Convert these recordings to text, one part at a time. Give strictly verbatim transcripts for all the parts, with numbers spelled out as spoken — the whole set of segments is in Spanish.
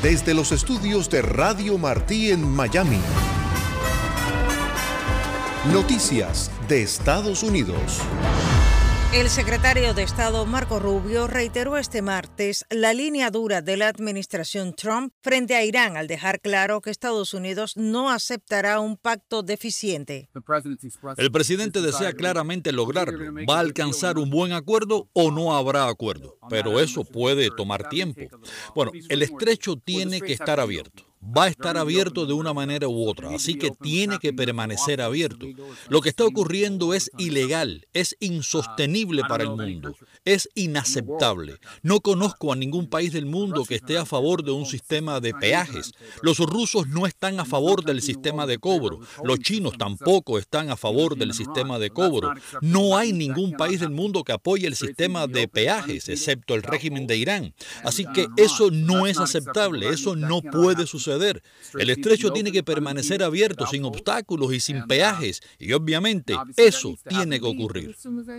Desde los estudios de Radio Martí en Miami. Noticias de Estados Unidos. El secretario de Estado Marco Rubio reiteró este martes la línea dura de la administración Trump frente a Irán al dejar claro que Estados Unidos no aceptará un pacto deficiente. El presidente desea claramente lograrlo. ¿Va a alcanzar un buen acuerdo o no habrá acuerdo? Pero eso puede tomar tiempo. Bueno, el estrecho tiene que estar abierto. Va a estar abierto de una manera u otra, así que tiene que permanecer abierto. Lo que está ocurriendo es ilegal, es insostenible para el mundo, es inaceptable. No conozco a ningún país del mundo que esté a favor de un sistema de peajes. Los rusos no están a favor del sistema de cobro, los chinos tampoco están a favor del sistema de cobro. No hay ningún país del mundo que apoye el sistema de peajes, excepto el régimen de Irán. Así que eso no es aceptable, eso no puede suceder. El estrecho tiene que permanecer abierto, sin obstáculos y sin peajes, y obviamente eso tiene que ocurrir.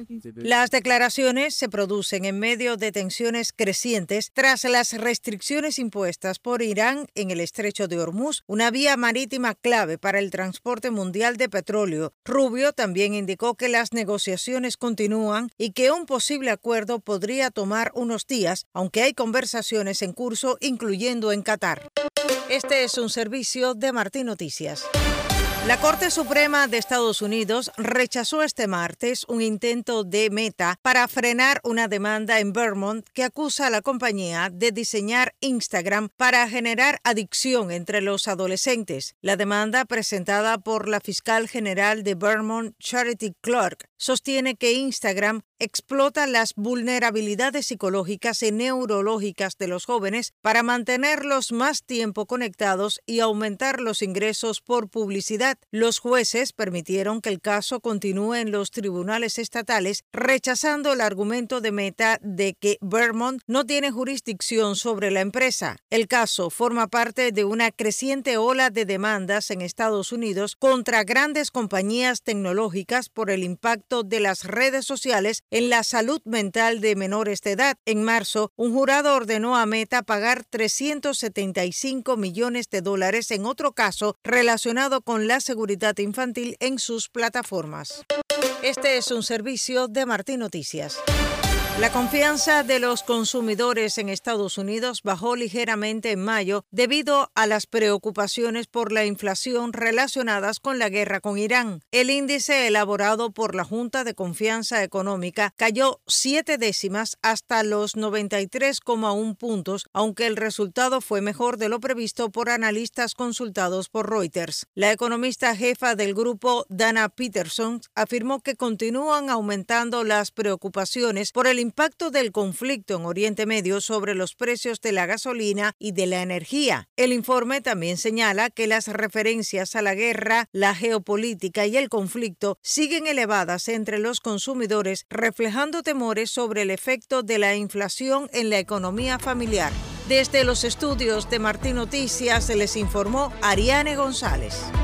Las declaraciones se producen en medio de tensiones crecientes tras las restricciones impuestas por Irán en el estrecho de Hormuz, una vía marítima clave para el transporte mundial de petróleo. Rubio también indicó que las negociaciones continúan y que un posible acuerdo podría tomar unos días, aunque hay conversaciones en curso, incluyendo en Qatar. Este es un servicio de Martí Noticias. La Corte Suprema de Estados Unidos rechazó este martes un intento de Meta para frenar una demanda en Vermont que acusa a la compañía de diseñar Instagram para generar adicción entre los adolescentes. La demanda, presentada por la fiscal general de Vermont, Charity Clark, sostiene que Instagram explota las vulnerabilidades psicológicas y neurológicas de los jóvenes para mantenerlos más tiempo conectados y aumentar los ingresos por publicidad. Los jueces permitieron que el caso continúe en los tribunales estatales, rechazando el argumento de Meta de que Vermont no tiene jurisdicción sobre la empresa. El caso forma parte de una creciente ola de demandas en Estados Unidos contra grandes compañías tecnológicas por el impacto de las redes sociales en la salud mental de menores de edad. En marzo, un jurado ordenó a Meta pagar trescientos setenta y cinco millones de dólares en otro caso relacionado con la seguridad infantil en sus plataformas. Este es un servicio de Martí Noticias. La confianza de los consumidores en Estados Unidos bajó ligeramente en mayo debido a las preocupaciones por la inflación relacionadas con la guerra con Irán. El índice elaborado por la Junta de Confianza Económica cayó siete décimas hasta los noventa y tres coma uno puntos, aunque el resultado fue mejor de lo previsto por analistas consultados por Reuters. La economista jefa del grupo, Dana Peterson, afirmó que continúan aumentando las preocupaciones por el impacto del conflicto en Oriente Medio sobre los precios de la gasolina y de la energía. El informe también señala que las referencias a la guerra, la geopolítica y el conflicto siguen elevadas entre los consumidores, reflejando temores sobre el efecto de la inflación en la economía familiar. Desde los estudios de Martí Noticias se les informó Ariane González.